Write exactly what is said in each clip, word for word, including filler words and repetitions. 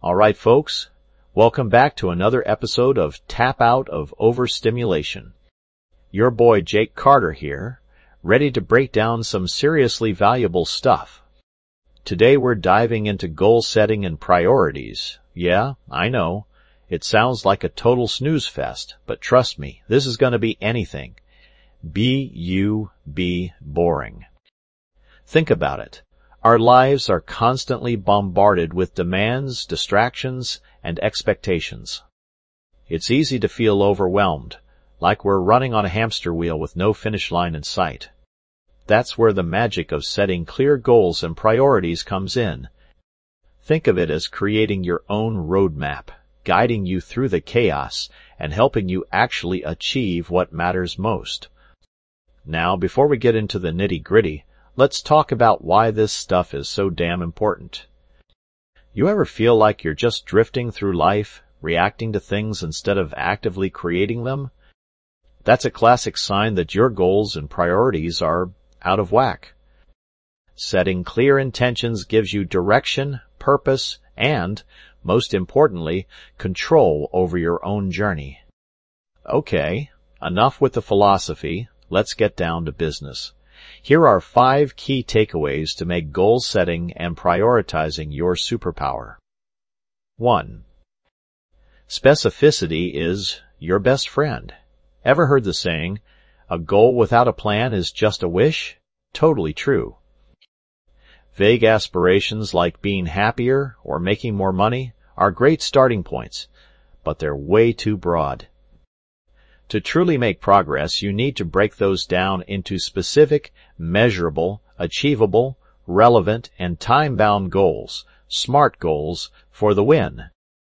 All right, folks, welcome back to another episode of Tap Out of Overstimulation. Your boy Jake Carter here, ready to break down some seriously valuable stuff. Today we're diving into goal setting and priorities. Yeah, I know, it sounds like a total snooze fest, but trust me, this is going to be anything. B U B boring. Think about it. Our lives are constantly bombarded with demands, distractions, and expectations. It's easy to feel overwhelmed, like we're running on a hamster wheel with no finish line in sight. That's where the magic of setting clear goals and priorities comes in. Think of it as creating your own roadmap, guiding you through the chaos and helping you actually achieve what matters most. Now, before we get into the nitty-gritty, let's talk about why this stuff is so damn important. You ever feel like you're just drifting through life, reacting to things instead of actively creating them? That's a classic sign that your goals and priorities are out of whack. Setting clear intentions gives you direction, purpose, and, most importantly, control over your own journey. Okay, enough with the philosophy. Let's get down to business. Here are five key takeaways to make goal setting and prioritizing your superpower. One. Specificity is your best friend. Ever heard the saying, a goal without a plan is just a wish? Totally true. Vague aspirations like being happier or making more money are great starting points, but they're way too broad. To truly make progress, you need to break those down into specific, measurable, achievable, relevant, and time-bound goals, SMART goals, for the win.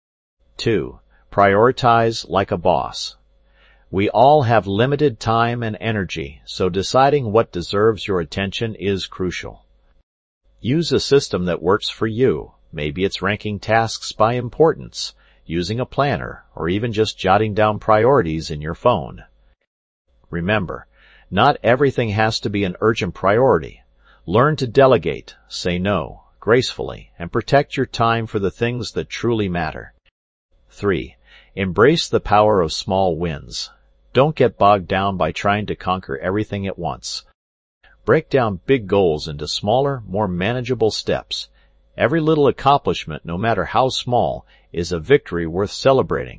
Two. Prioritize like a boss. We all have limited time and energy, so deciding what deserves your attention is crucial. Use a system that works for you. Maybe it's ranking tasks by importance, using a planner, or even just jotting down priorities in your phone. Remember, not everything has to be an urgent priority. Learn to delegate, say no, gracefully, and protect your time for the things that truly matter. Three. Embrace the power of small wins. Don't get bogged down by trying to conquer everything at once. Break down big goals into smaller, more manageable steps. Every little accomplishment, no matter how small, is a victory worth celebrating.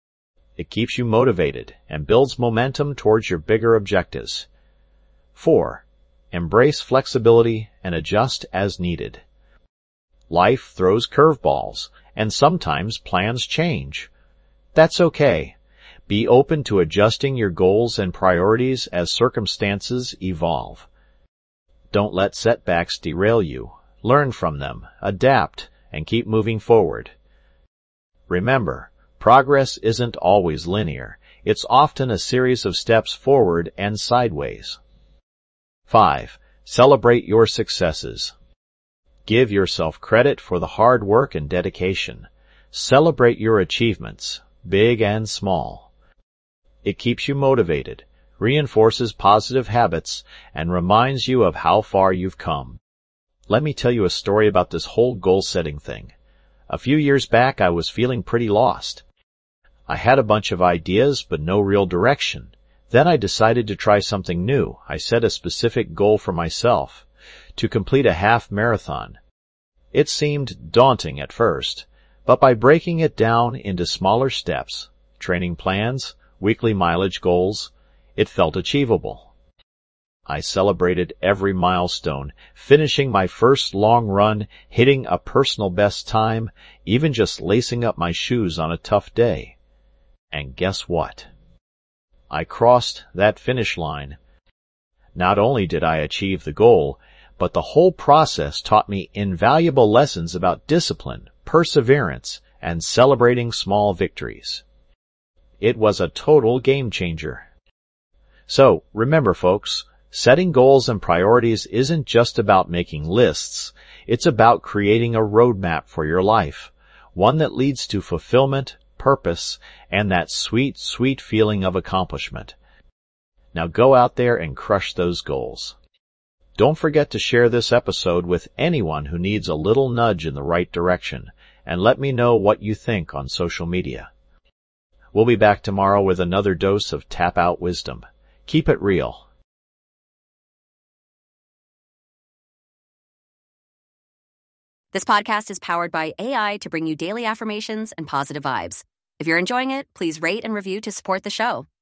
It keeps you motivated and builds momentum towards your bigger objectives. Four. Embrace flexibility and adjust as needed. Life throws curveballs, and sometimes plans change. That's okay. Be open to adjusting your goals and priorities as circumstances evolve. Don't let setbacks derail you. Learn from them, adapt, and keep moving forward. Remember, progress isn't always linear. It's often a series of steps forward and sideways. Five. Celebrate your successes. Give yourself credit for the hard work and dedication. Celebrate your achievements, big and small. It keeps you motivated, reinforces positive habits, and reminds you of how far you've come. Let me tell you a story about this whole goal-setting thing. A few years back, I was feeling pretty lost. I had a bunch of ideas, but no real direction. Then I decided to try something new. I set a specific goal for myself, to complete a half marathon. It seemed daunting at first, but by breaking it down into smaller steps, training plans, weekly mileage goals, it felt achievable. I celebrated every milestone, finishing my first long run, hitting a personal best time, even just lacing up my shoes on a tough day. And guess what? I crossed that finish line. Not only did I achieve the goal, but the whole process taught me invaluable lessons about discipline, perseverance, and celebrating small victories. It was a total game changer. So, remember folks, setting goals and priorities isn't just about making lists. It's about creating a roadmap for your life, one that leads to fulfillment, purpose, and that sweet, sweet feeling of accomplishment. Now go out there and crush those goals. Don't forget to share this episode with anyone who needs a little nudge in the right direction, and let me know what you think on social media. We'll be back tomorrow with another dose of Tap Out Wisdom. Keep it real. This podcast is powered by A I to bring you daily affirmations and positive vibes. If you're enjoying it, please rate and review to support the show.